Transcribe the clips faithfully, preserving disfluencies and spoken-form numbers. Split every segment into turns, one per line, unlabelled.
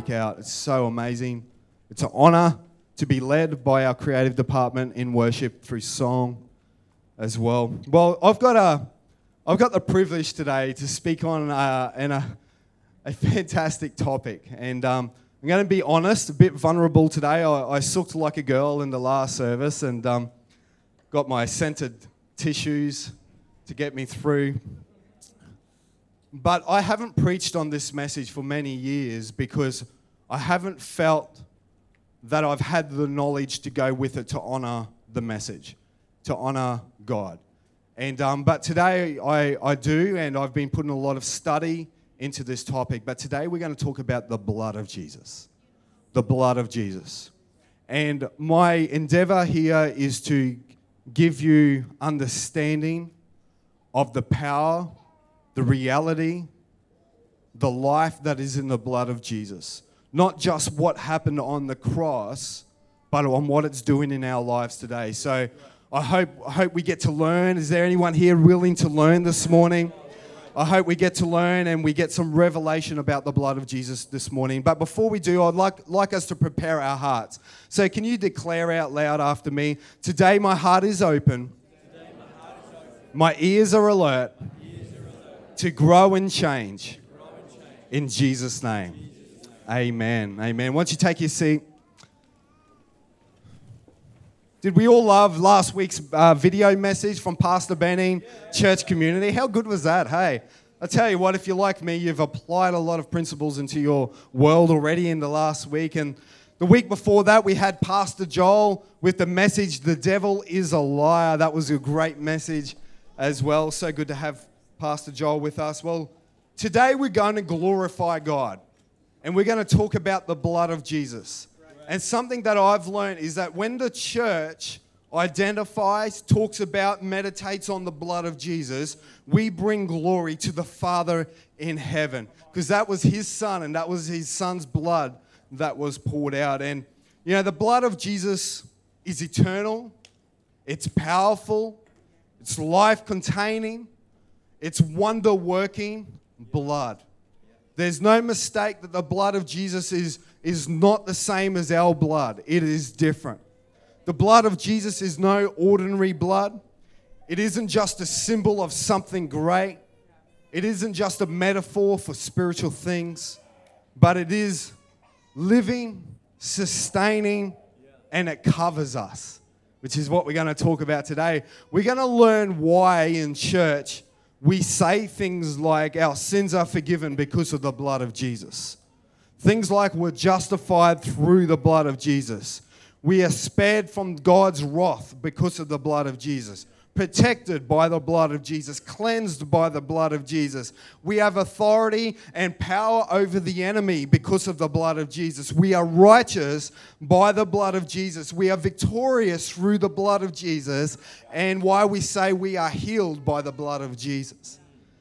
week out. It's so amazing. It's an honour to be led by our creative department in worship through song as well. Well, I've got a, I've got the privilege today to speak on uh, an, a, a fantastic topic, and um, I'm going to be honest, a bit vulnerable today. I, I sooked like a girl in the last service, and um, got my scented tissues to get me through. But I haven't preached on this message for many years because I haven't felt that I've had the knowledge to go with it to honour the message, to honour God. And um, but today I, I do, and I've been putting a lot of study into this topic. But today we're going to talk about the blood of Jesus. The blood of Jesus. And my endeavour here is to give you understanding of the power, the reality, the life that is in the blood of Jesus. Not just what happened on the cross, but on what it's doing in our lives today. So I hope, I hope we get to learn. Is there anyone here willing to learn this morning? I hope we get to learn and we get some revelation about the blood of Jesus this morning. But before we do, I'd like, like us to prepare our hearts. So can you declare out loud after me, today my heart is open, my ears are alert, to grow and change. In Jesus' name. Amen. Amen. Once you take your seat. Did we all love last week's uh, video message from Pastor Benning, church community? How good was that? Hey, I tell you what, if you're like me, you've applied a lot of principles into your world already in the last week. And the week before that, we had Pastor Joel with the message, The Devil is a Liar. That was a great message as well. So good to have Pastor Joel with us. Well, today we're going to glorify God, and we're going to talk about the blood of Jesus. And something that I've learned is that when the church identifies, talks about, meditates on the blood of Jesus, we bring glory to the Father in heaven, because that was his son, and that was his son's blood that was poured out. And you know, the blood of Jesus is eternal, it's powerful, it's life-containing, it's wonder-working blood. There's no mistake that the blood of Jesus is, is not the same as our blood. It is different. The blood of Jesus is no ordinary blood. It isn't just a symbol of something great. It isn't just a metaphor for spiritual things, but it is living, sustaining, and it covers us, which is what we're going to talk about today. We're going to learn why in church we say things like our sins are forgiven because of the blood of Jesus. Things like we're justified through the blood of Jesus. We are spared from God's wrath because of the blood of Jesus. Protected by the blood of Jesus. Cleansed by the blood of Jesus. We have authority and power over the enemy because of the blood of Jesus. We are righteous by the blood of Jesus. We are victorious through the blood of Jesus. And why we say we are healed by the blood of Jesus.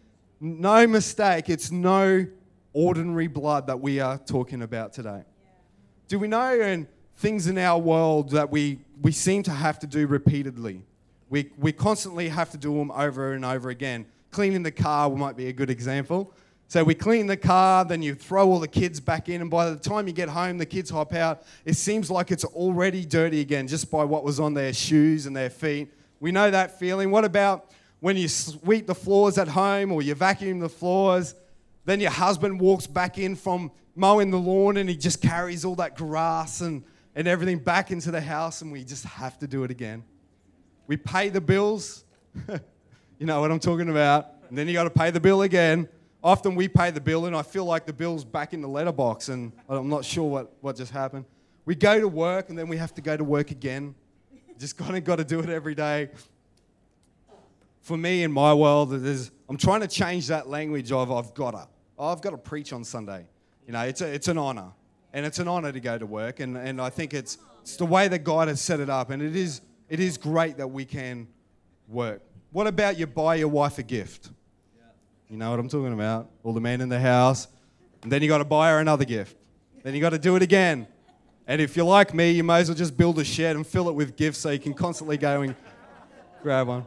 No mistake, it's no ordinary blood that we are talking about today. Do we know in things in our world that we, we seem to have to do repeatedly? We we constantly have to do them over and over again. Cleaning the car might be a good example. So we clean the car, then you throw all the kids back in, and by the time you get home, the kids hop out. It seems like it's already dirty again just by what was on their shoes and their feet. We know that feeling. What about when you sweep the floors at home or you vacuum the floors, then your husband walks back in from mowing the lawn and he just carries all that grass and, and everything back into the house, and we just have to do it again. We pay the bills, you know what I'm talking about, and then you got to pay the bill again. Often we pay the bill and I feel like the bill's back in the letterbox and I'm not sure what, what just happened. We go to work and then we have to go to work again. Just kind of got to do it every day. For me, in my world, there's, I'm trying to change that language of I've got to. Oh, I've got to preach on Sunday. You know, it's a, it's an honour. And it's an honour to go to work, and, and I think it's it's the way that God has set it up, and it is it is great that we can work. What about you buy your wife a gift? Yeah. You know what I'm talking about? All the men in the house, and then you got to buy her another gift. Then you got to do it again. And if you're like me, you may as well just build a shed and fill it with gifts so you can constantly go and grab one.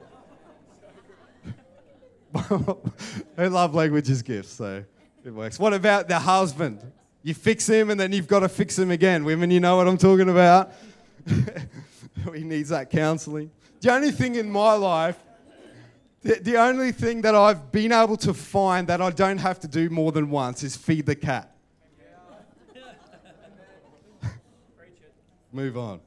I love languages gifts, so it works. What about the husband? You fix him and then you've got to fix him again. Women, you know what I'm talking about. He needs that counseling. The only thing in my life, the, the only thing that I've been able to find that I don't have to do more than once is feed the cat. Move on.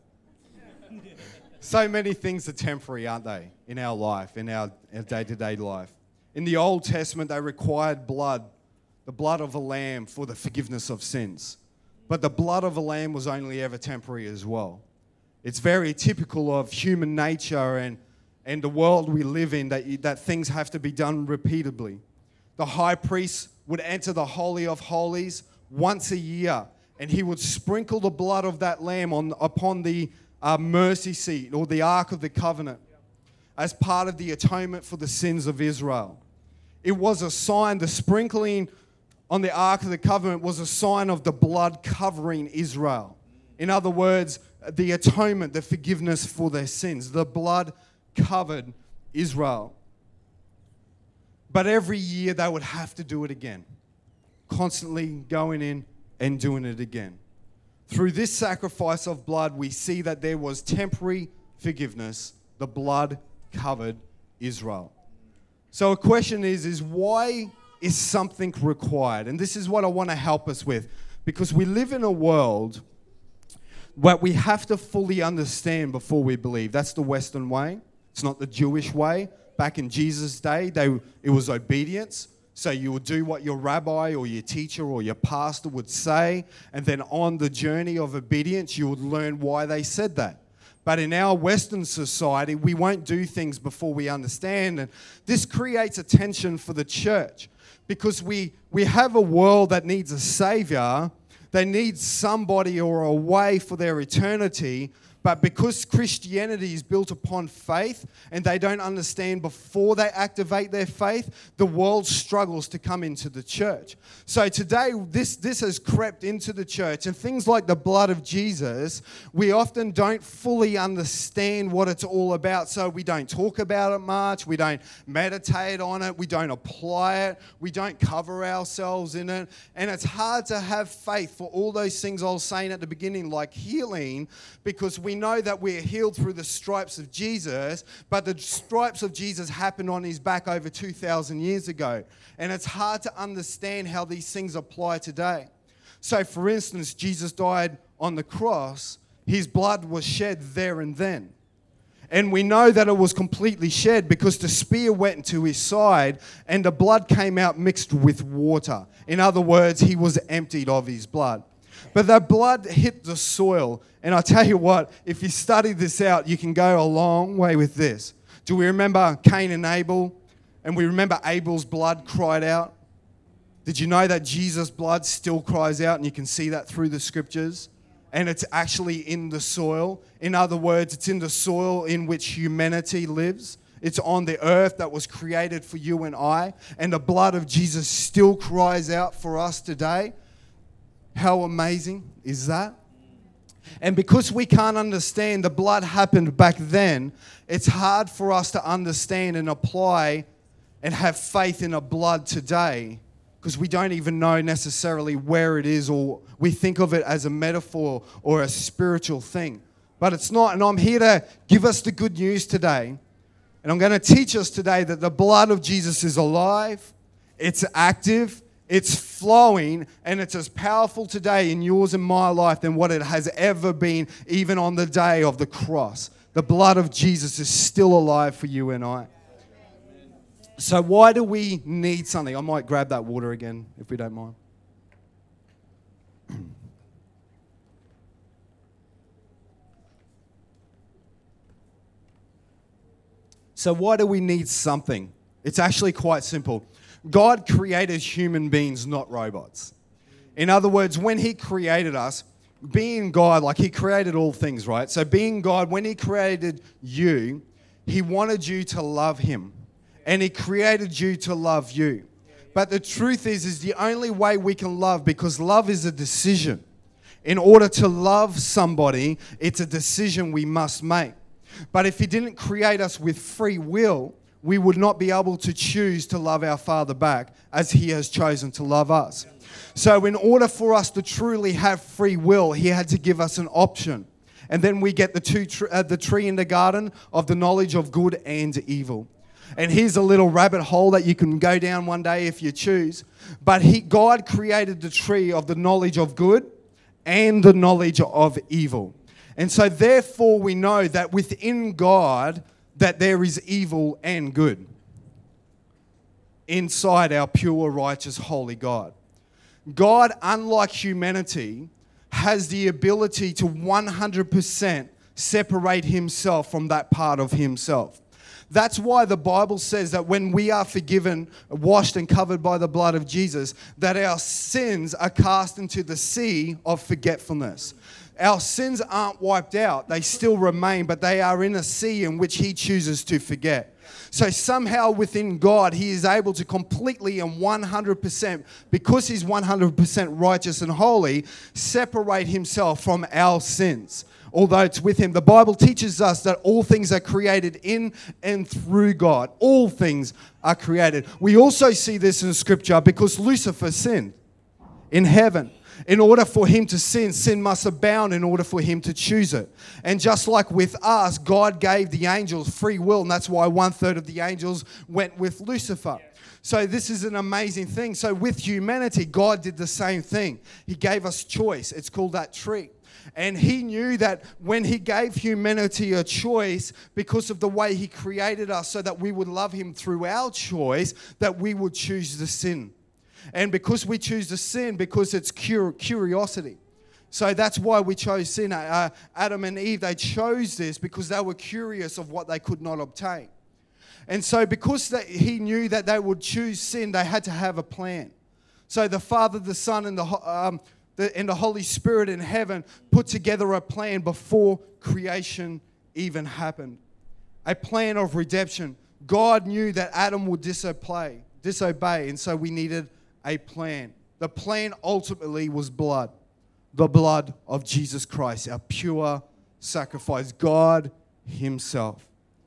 So many things are temporary, aren't they, in our life, in our, our day-to-day life. In the Old Testament, they required blood, the blood of a lamb for the forgiveness of sins. But the blood of a lamb was only ever temporary as well. It's very typical of human nature and, and the world we live in that, that things have to be done repeatedly. The high priest would enter the Holy of Holies once a year, and he would sprinkle the blood of that lamb on, upon the uh, mercy seat or the Ark of the Covenant as part of the atonement for the sins of Israel. It was a sign, the sprinkling on the Ark of the Covenant was a sign of the blood covering Israel. In other words, the atonement, the forgiveness for their sins. The blood covered Israel. But every year they would have to do it again. Constantly going in and doing it again. Through this sacrifice of blood, we see that there was temporary forgiveness. The blood covered Israel. So a question is, is why is something required? And this is what I want to help us with. Because we live in a world where we have to fully understand before we believe. That's the Western way. It's not the Jewish way. Back in Jesus' day, they, it was obedience. So you would do what your rabbi or your teacher or your pastor would say. And then on the journey of obedience, you would learn why they said that. But in our Western society, we won't do things before we understand. And this creates a tension for the church. Because we, we have a world that needs a savior. They need somebody or a way for their eternity. But because Christianity is built upon faith and they don't understand before they activate their faith, the world struggles to come into the church. So today, this, this has crept into the church. And things like the blood of Jesus, we often don't fully understand what it's all about. So we don't talk about it much. We don't meditate on it. We don't apply it. We don't cover ourselves in it. And it's hard to have faith for all those things I was saying at the beginning, like healing, because we We know that we're healed through the stripes of Jesus, but the stripes of Jesus happened on his back over two thousand years ago. And it's hard to understand how these things apply today. So, for instance, Jesus died on the cross. His blood was shed there and then. And we know that it was completely shed because the spear went into his side and the blood came out mixed with water. In other words, he was emptied of his blood. But that blood hit the soil. And I tell you what, if you study this out, you can go a long way with this. Do we remember Cain and Abel? And we remember Abel's blood cried out? Did you know that Jesus' blood still cries out? And you can see that through the scriptures. And it's actually in the soil. In other words, it's in the soil in which humanity lives. It's on the earth that was created for you and I. And the blood of Jesus still cries out for us today. How amazing is that? And because we can't understand the blood happened back then, it's hard for us to understand and apply and have faith in a blood today because we don't even know necessarily where it is, or we think of it as a metaphor or a spiritual thing. But it's not. And I'm here to give us the good news today. And I'm going to teach us today that the blood of Jesus is alive, it's active, it's flowing, and it's as powerful today in yours and my life than what it has ever been, even on the day of the cross. The blood of Jesus is still alive for you and I. So why do we need something? I might grab that water again, if we don't mind. So why do we need something? It's actually quite simple. God created human beings, not robots. In other words, when he created us, being God, like he created all things, right? So being God, when he created you, he wanted you to love him. And he created you to love you. But the truth is, is the only way we can love, because love is a decision. In order to love somebody, it's a decision we must make. But if he didn't create us with free will, we would not be able to choose to love our Father back as He has chosen to love us. So in order for us to truly have free will, He had to give us an option. And then we get the, two tr- uh, the tree in the garden of the knowledge of good and evil. And here's a little rabbit hole that you can go down one day if you choose. But he, God created the tree of the knowledge of good and the knowledge of evil. And so therefore we know that within God that there is evil and good inside our pure, righteous, holy God. God, unlike humanity, has the ability to one hundred percent separate Himself from that part of Himself. That's why the Bible says that when we are forgiven, washed and covered by the blood of Jesus, that our sins are cast into the sea of forgetfulness. Our sins aren't wiped out. They still remain, but they are in a sea in which He chooses to forget. So somehow within God, He is able to completely and one hundred percent, because He's one hundred percent righteous and holy, separate Himself from our sins. Although it's with Him. The Bible teaches us that all things are created in and through God. All things are created. We also see this in Scripture because Lucifer sinned in heaven. In order for him to sin, sin must abound in order for him to choose it. And just like with us, God gave the angels free will, and that's why one third of the angels went with Lucifer. So this is an amazing thing. So with humanity, God did the same thing. He gave us choice. It's called that tree. And He knew that when He gave humanity a choice, because of the way He created us so that we would love Him through our choice, that we would choose the sin. And because we choose the sin, because it's cur- curiosity. So that's why we chose sin. Uh, Adam and Eve, they chose this because they were curious of what they could not obtain. And so because they, He knew that they would choose sin, they had to have a plan. So the Father, the Son, and the, um, the, and the Holy Spirit in heaven put together a plan before creation even happened. A plan of redemption. God knew that Adam would disobey, disobey, and so we needed a plan. The plan ultimately was blood. The blood of Jesus Christ, our pure sacrifice. God Himself.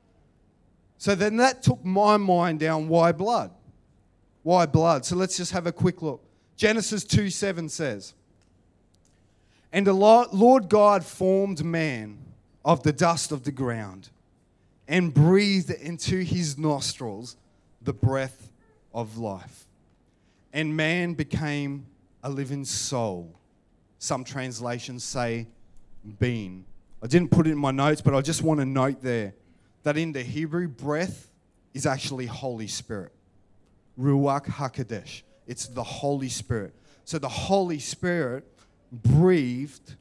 So then that took my mind down. Why blood? Why blood? So let's just have a quick look. Genesis two seven says, "And the Lord God formed man of the dust of the ground and breathed into his nostrils the breath of life. And man became a living soul." Some translations say being. I didn't put it in my notes, but I just want to note there that in the Hebrew, breath is actually Holy Spirit. Ruach HaKodesh. It's the Holy Spirit. So the Holy Spirit breathed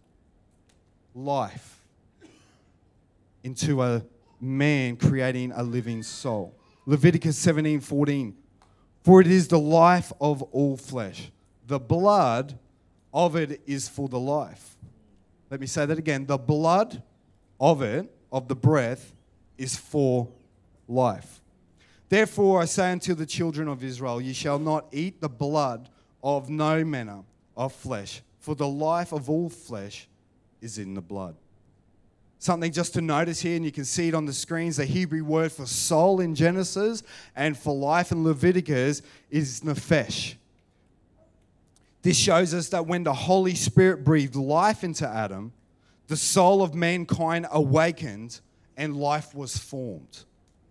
life into a man, creating a living soul. Leviticus seventeen fourteen. "For it is the life of all flesh. The blood of it is for the life." Let me say that again. The blood of it, of the breath, is for life. "Therefore I say unto the children of Israel, ye shall not eat the blood of no manner of flesh, for the life of all flesh is in the blood." Something just to notice here, and you can see it on the screens, the Hebrew word for soul in Genesis and for life in Leviticus is nephesh. This shows us that when the Holy Spirit breathed life into Adam, the soul of mankind awakened and life was formed.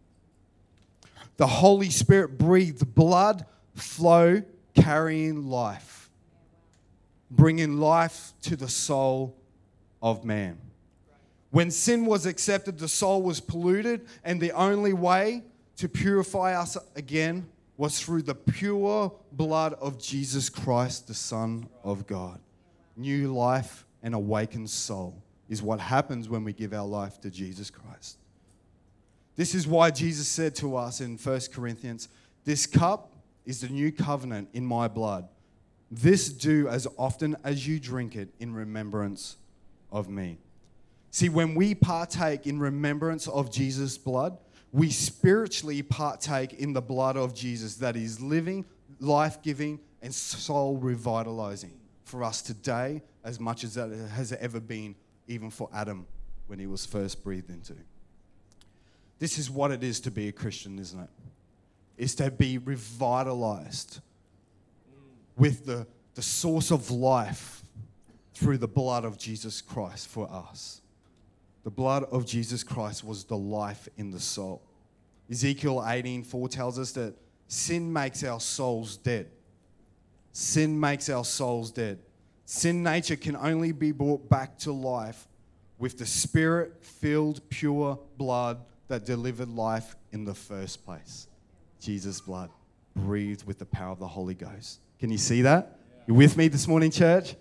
The Holy Spirit breathed blood flow, carrying life, bringing life to the soul of man. When sin was accepted, the soul was polluted, and the only way to purify us again was through the pure blood of Jesus Christ, the Son of God. New life and awakened soul is what happens when we give our life to Jesus Christ. This is why Jesus said to us in First Corinthians, "This cup is the new covenant in my blood. This do as often as you drink it in remembrance of me." See, when we partake in remembrance of Jesus' blood, we spiritually partake in the blood of Jesus that is living, life-giving, and soul revitalizing for us today as much as that has ever been, even for Adam when he was first breathed into. This is what it is to be a Christian, isn't it? Is to be revitalized with the, the source of life through the blood of Jesus Christ for us. The blood of Jesus Christ was the life in the soul. Ezekiel eighteen four tells us that sin makes our souls dead. Sin makes our souls dead. Sin nature can only be brought back to life with the Spirit-filled, pure blood that delivered life in the first place. Jesus' blood, breathed with the power of the Holy Ghost. Can you see that? You with me this morning, church?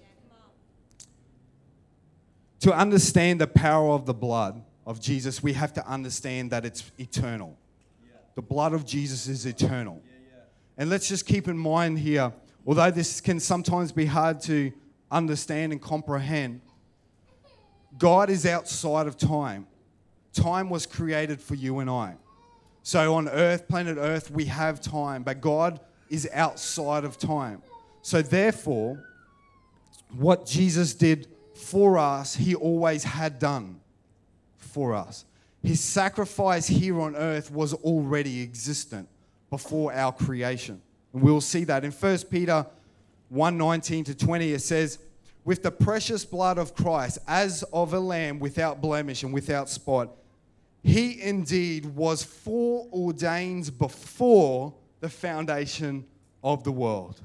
To understand the power of the blood of Jesus, we have to understand that it's eternal. The blood of Jesus is eternal. And let's just keep in mind here, although this can sometimes be hard to understand and comprehend, God is outside of time. Time was created for you and I. So on Earth, planet Earth, we have time, but God is outside of time. So therefore, what Jesus did for us, he always had done for us. His sacrifice here on earth was already existent before our creation. And we'll see that in First Peter one nineteen to twenty, it says, with the precious blood of Christ, as of a lamb without blemish and without spot, he indeed was foreordained before the foundation of the world.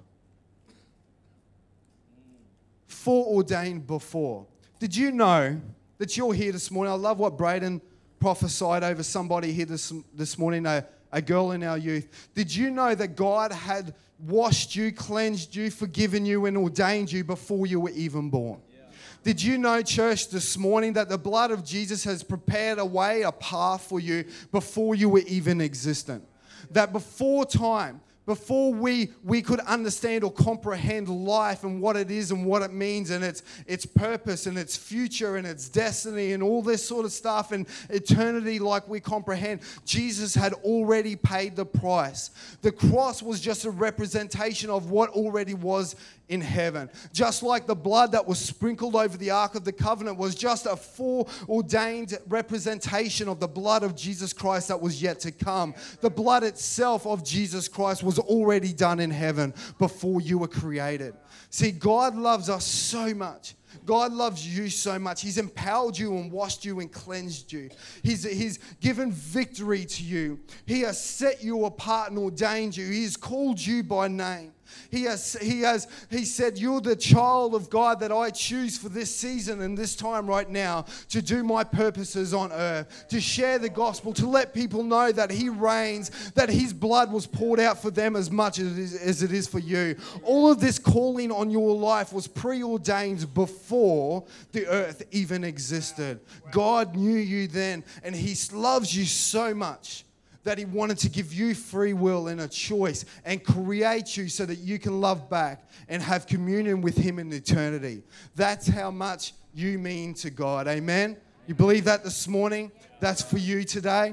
Foreordained before. Did you know that you're here this morning? I love what Braden prophesied over somebody here this, this morning, a, a girl in our youth. Did you know that God had washed you, cleansed you, forgiven you, and ordained you before you were even born? Yeah. Did you know, church, this morning that the blood of Jesus has prepared a way, a path for you before you were even existent? That before time, before we, we could understand or comprehend life and what it is and what it means and its, its purpose and its future and its destiny and all this sort of stuff and eternity like we comprehend, Jesus had already paid the price. The cross was just a representation of what already was in heaven. Just like the blood that was sprinkled over the Ark of the Covenant was just a foreordained representation of the blood of Jesus Christ that was yet to come. The blood itself of Jesus Christ was already done in heaven before you were created. See, God loves us so much. God loves you so much. He's empowered you and washed you and cleansed you. He's, he's given victory to you. He has set you apart and ordained you. He has called you by name. He has, he has, he said, you're the child of God that I choose for this season and this time right now to do my purposes on earth, to share the gospel, to let people know that he reigns, that his blood was poured out for them as much as it is, as it is for you. All of this calling on your life was preordained before the earth even existed. God knew you then, and he loves you so much that he wanted to give you free will and a choice and create you so that you can love back and have communion with him in eternity. That's how much you mean to God. Amen? You believe that this morning? That's for you today?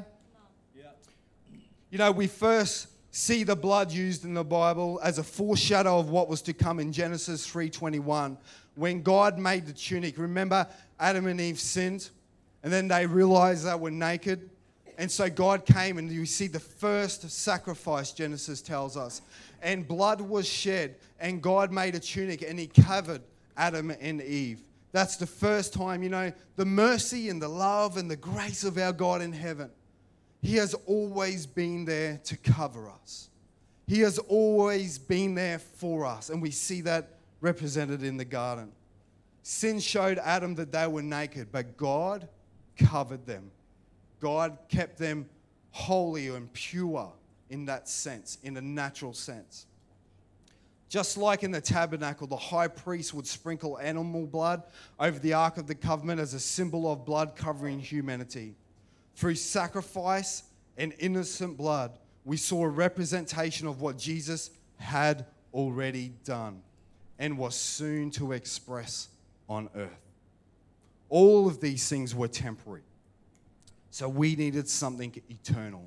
You know, we first see the blood used in the Bible as a foreshadow of what was to come in Genesis three twenty-one. When God made the tunic. Remember, Adam and Eve sinned, and then they realized they were naked. And so God came, and you see the first sacrifice, Genesis tells us. And blood was shed, and God made a tunic, and he covered Adam and Eve. That's the first time, you know, the mercy and the love and the grace of our God in heaven. He has always been there to cover us. He has always been there for us, and we see that represented in the garden. Sin showed Adam that they were naked, but God covered them. God kept them holy and pure in that sense, in a natural sense. Just like in the tabernacle, the high priest would sprinkle animal blood over the Ark of the Covenant as a symbol of blood covering humanity. Through sacrifice and innocent blood, we saw a representation of what Jesus had already done and was soon to express on earth. All of these things were temporary. So we needed something eternal.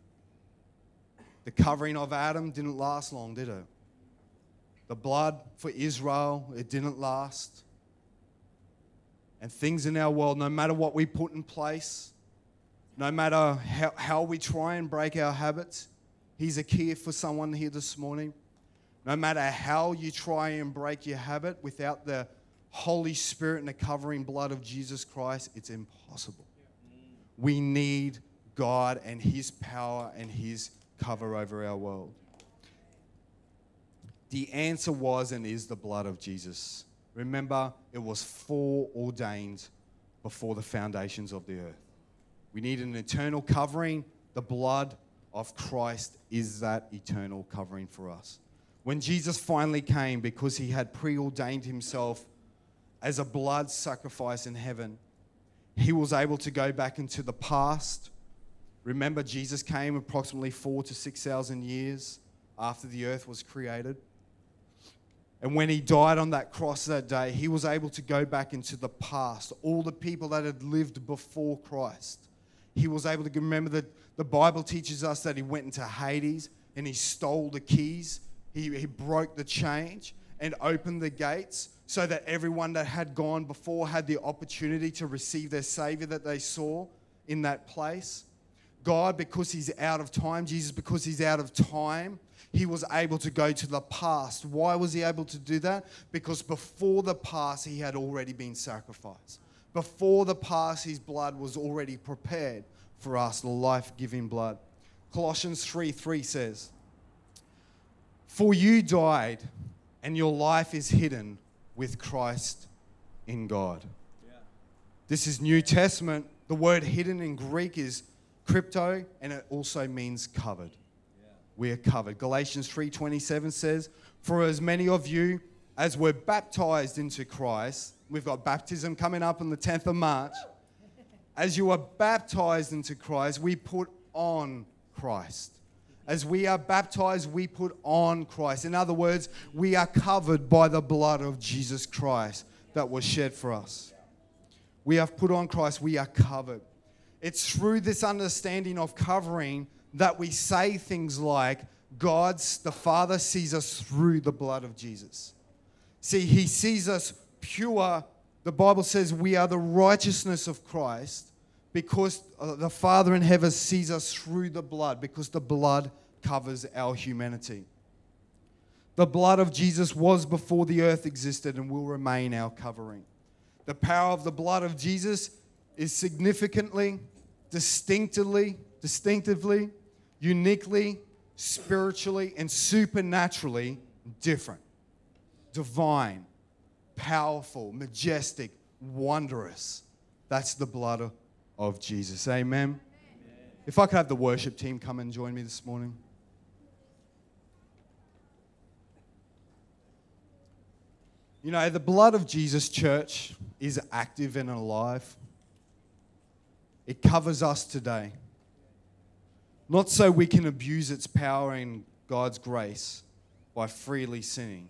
The covering of Adam didn't last long, did it? The blood for Israel, it didn't last. And things in our world, no matter what we put in place, No matter how, how we try and break our habits, here's a key for someone here this morning. No matter how you try and break your habit without the Holy Spirit and the covering blood of Jesus Christ, it's impossible. We need God and his power and his cover over our world. The answer was and is the blood of Jesus. Remember, it was foreordained before the foundations of the earth. We need an eternal covering. The blood of Christ is that eternal covering for us. When Jesus finally came, because he had preordained himself as a blood sacrifice in heaven, he was able to go back into the past. Remember, Jesus came approximately four to six thousand years after the earth was created. And when he died on that cross that day, he was able to go back into the past. All the people that had lived before Christ. He was able to remember that the Bible teaches us that he went into Hades and he stole the keys. He, he broke the chains and opened the gates so that everyone that had gone before had the opportunity to receive their Savior that they saw in that place. God, because he's out of time, Jesus, because he's out of time, he was able to go to the past. Why was he able to do that? Because before the past, he had already been sacrificed. Before the past, his blood was already prepared for us, the life-giving blood. Colossians three three says, "For you died, and your life is hidden with Christ in God." Yeah. This is New Testament. The word hidden in Greek is crypto, and it also means covered. Yeah. We are covered. Galatians three twenty-seven says, "For as many of you as were baptized into Christ," we've got baptism coming up on the tenth of March. "As you are baptized into Christ, we put on Christ." As we are baptized, we put on Christ. In other words, we are covered by the blood of Jesus Christ that was shed for us. We have put on Christ. We are covered. It's through this understanding of covering that we say things like, God's, the Father sees us through the blood of Jesus. See, he sees us pure. The Bible says we are the righteousness of Christ because the Father in heaven sees us through the blood, because the blood covers our humanity. The blood of Jesus was before the earth existed and will remain our covering. The power of the blood of Jesus is significantly, distinctively, distinctively, uniquely, spiritually, and supernaturally different. Divine, powerful, majestic, wondrous. That's the blood of, of Jesus. Amen? Amen. If I could have the worship team come and join me this morning. You know, the blood of Jesus, church, is active and alive. It covers us today. Not so we can abuse its power and God's grace by freely sinning.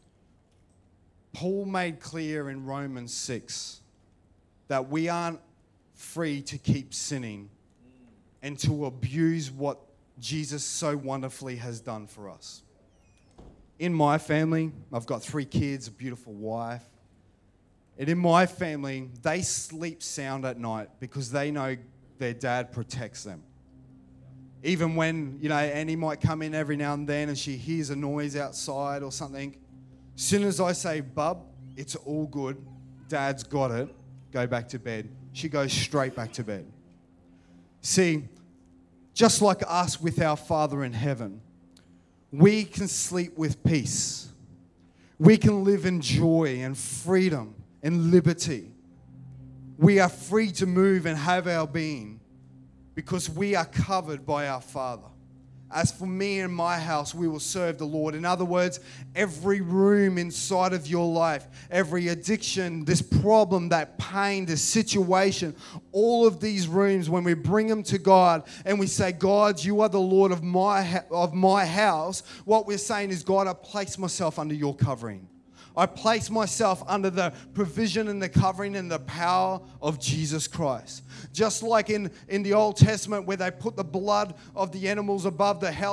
Paul made clear in Romans six that we aren't free to keep sinning and to abuse what Jesus so wonderfully has done for us. In my family, I've got three kids, a beautiful wife. And in my family, they sleep sound at night because they know their dad protects them. Even when, you know, Annie might come in every now and then and she hears a noise outside or something, as soon as I say, "Bub, it's all good, Dad's got it, go back to bed," she goes straight back to bed. See, just like us with our Father in heaven, we can sleep with peace. We can live in joy and freedom and liberty. We are free to move and have our being because we are covered by our Father. As for me and my house, we will serve the Lord. In other words, every room inside of your life, every addiction, this problem, that pain, this situation, all of these rooms, when we bring them to God and we say, "God, you are the Lord of my of my house," what we're saying is, "God, I place myself under your covering. I place myself under the provision and the covering and the power of Jesus Christ." Just like in, in the Old Testament where they put the blood of the animals above the house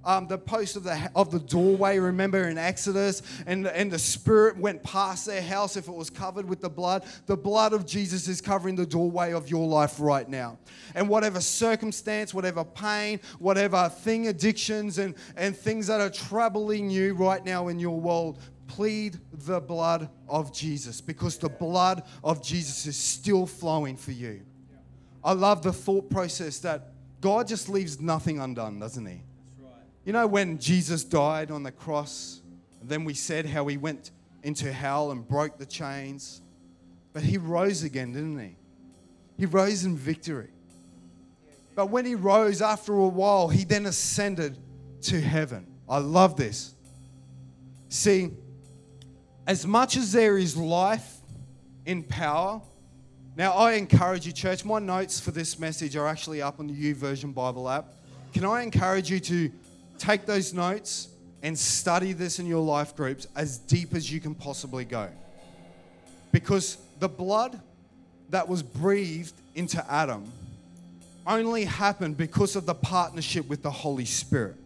um, the post of the of the doorway, remember in Exodus, and, and the Spirit went past their house if it was covered with the blood. The blood of Jesus is covering the doorway of your life right now. And whatever circumstance, whatever pain, whatever thing, addictions, and, and things that are troubling you right now in your world, plead the blood of Jesus, because the blood of Jesus is still flowing for you. I love the thought process that God just leaves nothing undone, doesn't he? You know, when Jesus died on the cross, and then we said how he went into hell and broke the chains, but he rose again, didn't he? He rose in victory. But when he rose, after a while, he then ascended to heaven. I love this. See, as much as there is life in power, now I encourage you, church, my notes for this message are actually up on the YouVersion Bible app. Can I encourage you to take those notes and study this in your life groups as deep as you can possibly go? Because the blood that was breathed into Adam only happened because of the partnership with the Holy Spirit.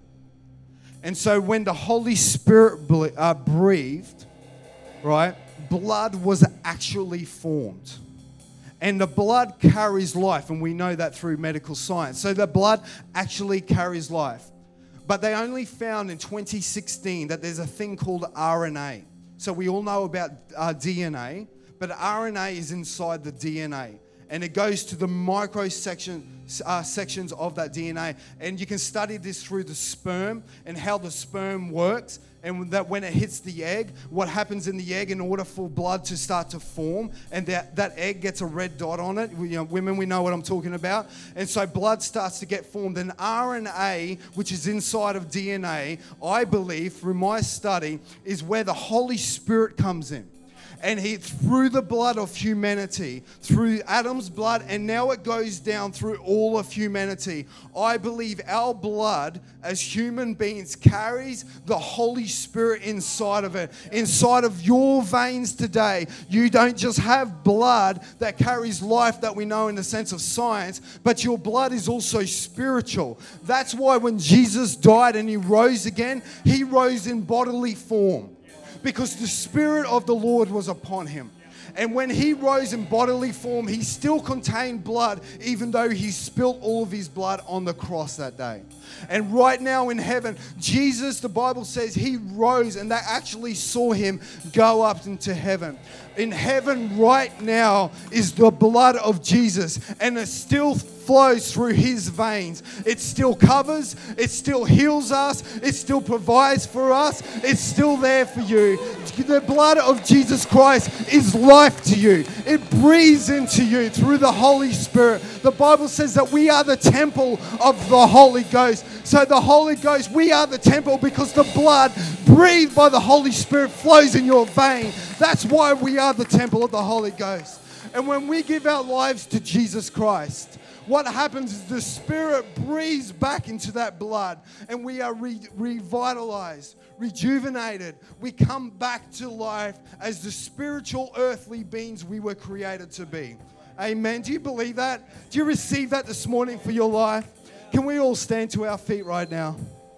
And so when the Holy Spirit uh, breathed, right, blood was actually formed. And the blood carries life, and we know that through medical science. So the blood actually carries life. But they only found in twenty sixteen that there's a thing called R N A. So we all know about uh, D N A, but R N A is inside the D N A. And it goes to the micro section, uh, sections of that D N A. And you can study this through the sperm and how the sperm works. And that when it hits the egg, what happens in the egg in order for blood to start to form, and that, that egg gets a red dot on it. We, you know, women, we know what I'm talking about. And so blood starts to get formed. And R N A, which is inside of D N A, I believe, through my study, is where the Holy Spirit comes in. And he, through the blood of humanity, through Adam's blood, and now it goes down through all of humanity. I believe our blood as human beings carries the Holy Spirit inside of it. Inside of your veins today, you don't just have blood that carries life that we know in the sense of science, but your blood is also spiritual. That's why when Jesus died and he rose again, he rose in bodily form, because the Spirit of the Lord was upon him. And when he rose in bodily form, he still contained blood, even though he spilt all of his blood on the cross that day. And right now in heaven, Jesus, the Bible says, he rose, and they actually saw him go up into heaven. In heaven right now is the blood of Jesus, and it still flows through his veins. It still covers, it still heals us, it still provides for us, it's still there for you. The blood of Jesus Christ is life to you. It breathes into you through the Holy Spirit. The Bible says that we are the temple of the Holy Ghost. So the Holy Ghost, we are the temple because the blood breathed by the Holy Spirit flows in your vein. That's why we are the temple of the Holy Ghost. And when we give our lives to Jesus Christ, what happens is the Spirit breathes back into that blood, and we are re- revitalized, rejuvenated. We come back to life as the spiritual earthly beings we were created to be. Amen. Do you believe that? Do you receive that this morning for your life? Can we all stand to our feet right now?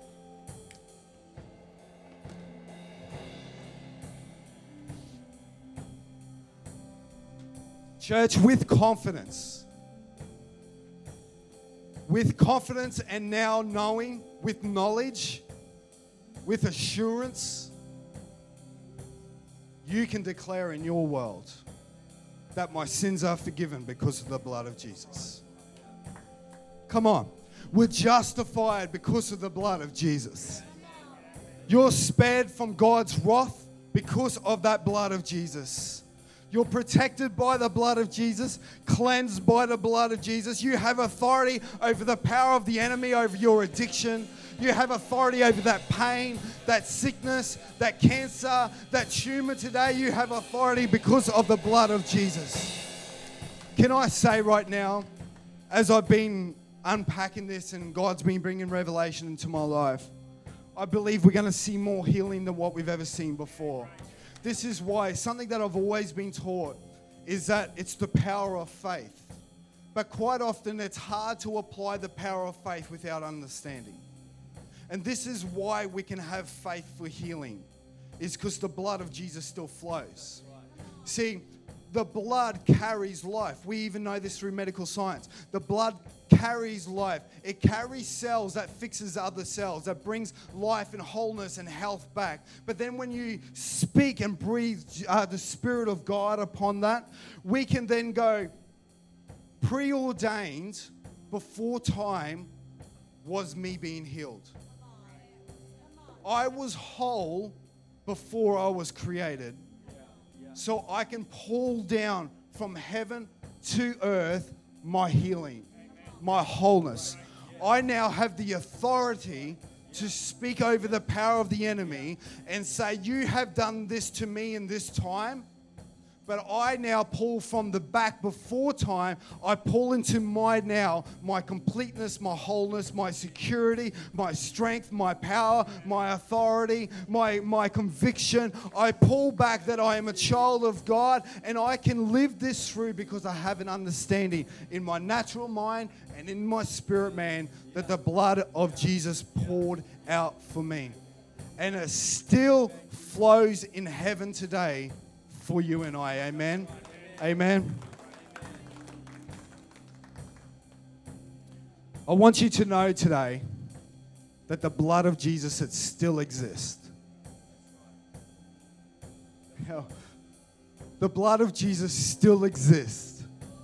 Church, with confidence, with confidence and now knowing, with knowledge, with assurance, you can declare in your world that my sins are forgiven because of the blood of Jesus. Come on. We're justified because of the blood of Jesus. You're spared from God's wrath because of that blood of Jesus. You're protected by the blood of Jesus, cleansed by the blood of Jesus. You have authority over the power of the enemy, over your addiction. You have authority over that pain, that sickness, that cancer, that tumor today. You have authority because of the blood of Jesus. Can I say right now, as I've been unpacking this and God's been bringing revelation into my life, I believe we're going to see more healing than what we've ever seen before. This is why something that I've always been taught is that it's the power of faith. But quite often it's hard to apply the power of faith without understanding. And this is why we can have faith for healing, is because the blood of Jesus still flows. See, the blood carries life. We even know this through medical science. The blood carries life. It carries cells that fixes other cells, that brings life and wholeness and health back. But then when you speak and breathe uh, the Spirit of God upon that, we can then go, preordained before time was me being healed. I was whole before I was created. So I can pull down from heaven to earth my healing, my wholeness. I now have the authority to speak over the power of the enemy and say, you have done this to me in this time, but I now pull from the back before time. I pull into my now, my completeness, my wholeness, my security, my strength, my power, my authority, my, my conviction. I pull back that I am a child of God and I can live this through because I have an understanding in my natural mind and in my spirit man that the blood of Jesus poured out for me. And it still flows in heaven today for you and I. Amen. Amen. I want you to know today that the blood of Jesus, it still exists. The blood of Jesus still exists.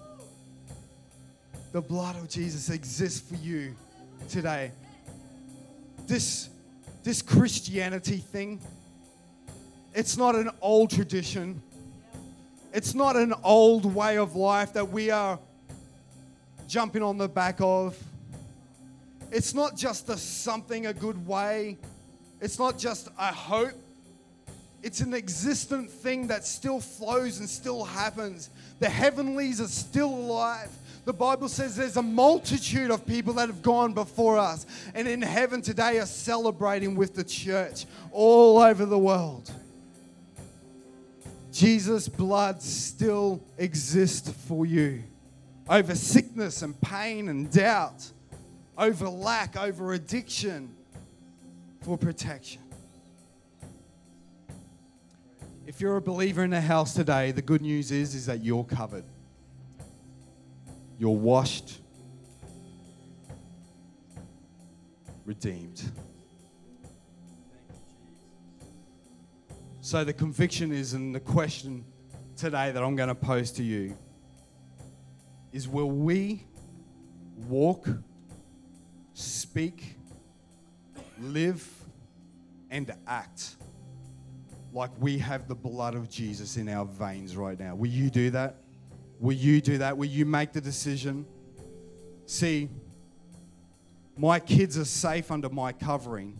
The blood of Jesus exists for you today. This, this Christianity thing, it's not an old tradition. It's not an old way of life that we are jumping on the back of. It's not just a something, a good way. It's not just a hope. It's an existent thing that still flows and still happens. The heavenlies are still alive. The Bible says there's a multitude of people that have gone before us and in heaven today are celebrating with the church all over the world. Jesus' blood still exists for you. Over sickness and pain and doubt. Over lack, over addiction. For protection. If you're a believer in the house today, the good news is, is that you're covered. You're washed. Redeemed. So the conviction is, and the question today that I'm going to pose to you is, will we walk, speak, live, and act like we have the blood of Jesus in our veins right now? Will you do that? Will you do that? Will you make the decision? See, my kids are safe under my covering,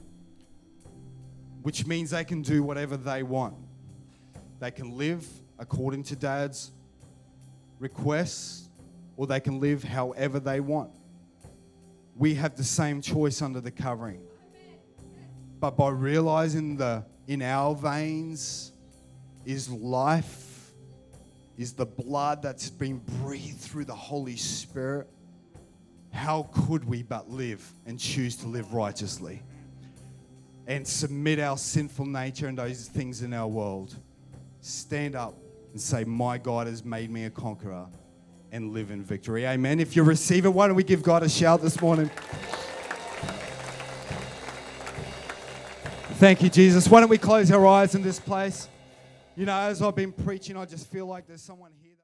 which means they can do whatever they want. They can live according to Dad's requests, or they can live however they want. We have the same choice under the covering. But by realizing the in our veins is life, is the blood that's been breathed through the Holy Spirit, how could we but live and choose to live righteously? And submit our sinful nature and those things in our world. Stand up and say, my God has made me a conqueror, and live in victory. Amen. If you receive it, why don't we give God a shout this morning? Thank you, Jesus. Why don't we close our eyes in this place? You know, as I've been preaching, I just feel like there's someone here.